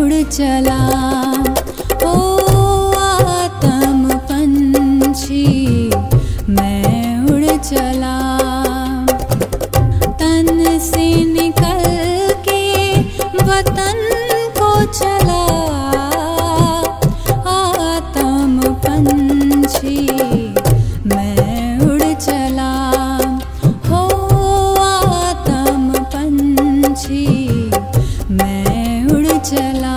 उड़ चला। ओ आत्म पंछी मैं उड़ चला। तन से निकल के वतन को चला। आत्म पंछी मैं उड़ चला। हो आत्म पंछी मैं उड़ चला।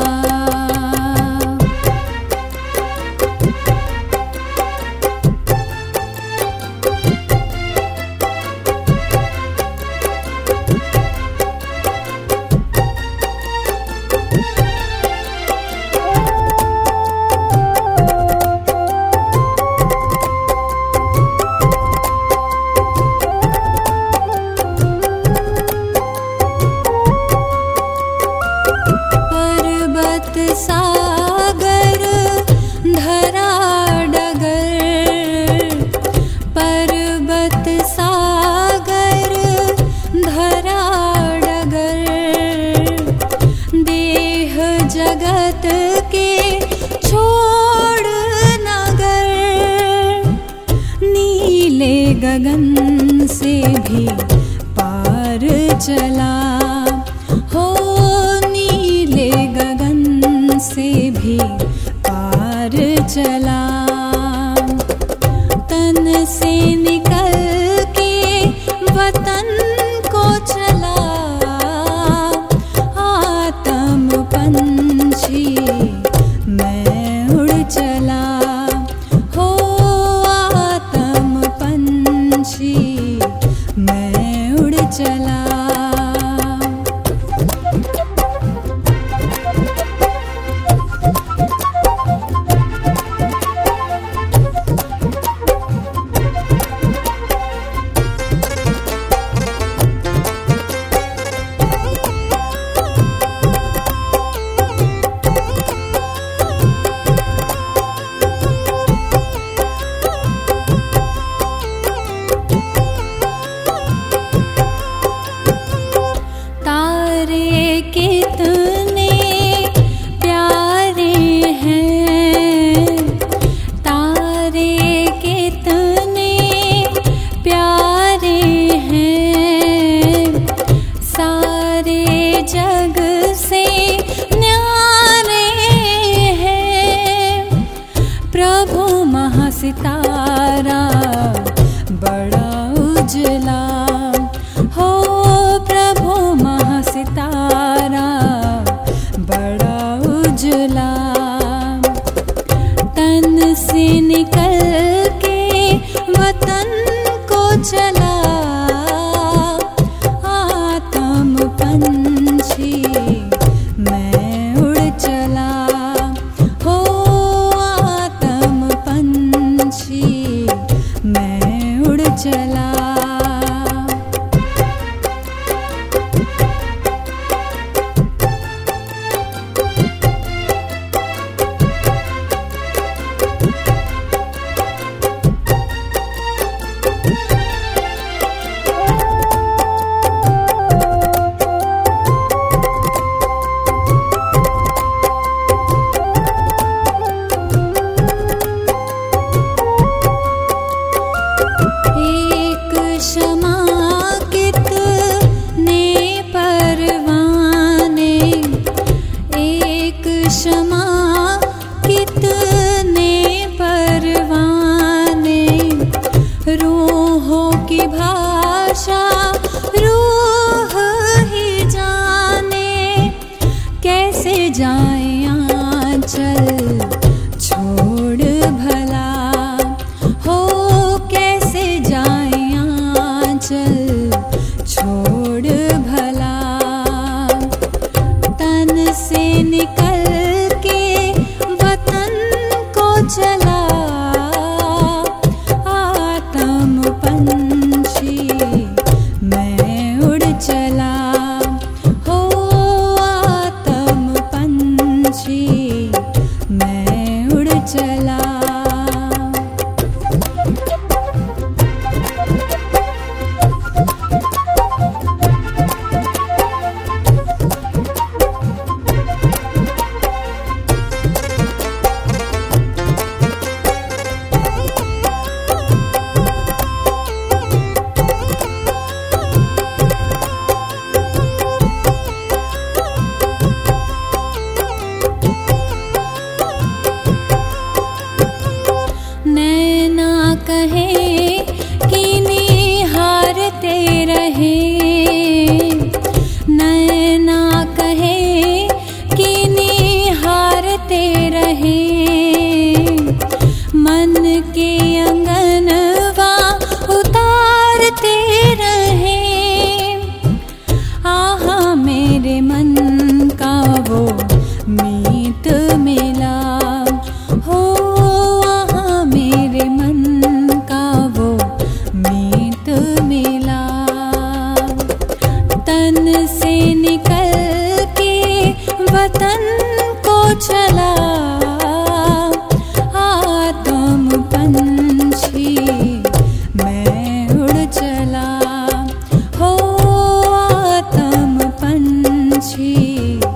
सागर धरा डगर। पर्वत सागर धरा डगर। देह जगत के छोड़ नगर। नीले गगन से भी पार चला। हो नीले गगन से भी पार चला। तन से निकल के वतन को चला। आत्म पंछी मैं उड़ चला। हो आत्म पंछी मैं उड़ चला। कितने प्यारे हैं। तारे कितने प्यारे हैं। सारे जग से न्यारे हैं। प्रभु महासितारा बड़ा उजला। हो प्रभु महासितारा बड़ा उजला। तन से निकल के वतन को चला। आत्म पंछी मैं उड़ चला। हो आत्म पंछी मैं उड़ चला। क्षमा कितने परवाने। रूहों की भाषा रूह ही जाने। कैसे जाए आंचल छोड़ भला। हो कैसे जाए आंचल छोड़ भला। तन से निकल चला। आत्म पंछी मैं उड़ चला। हो आत्म पंछी मैं उड़ चला। रहे, नैना कहे कि निहारते रहे, मन के अंगनवा उतारते रहे। आहा मेरे मन का वो मीत मिला हो, आहा मेरे मन का वो मीत मिला। तन से निकल के वतन को चला, आत्म पंछी मैं उड़ चला हो, आत्म पंछी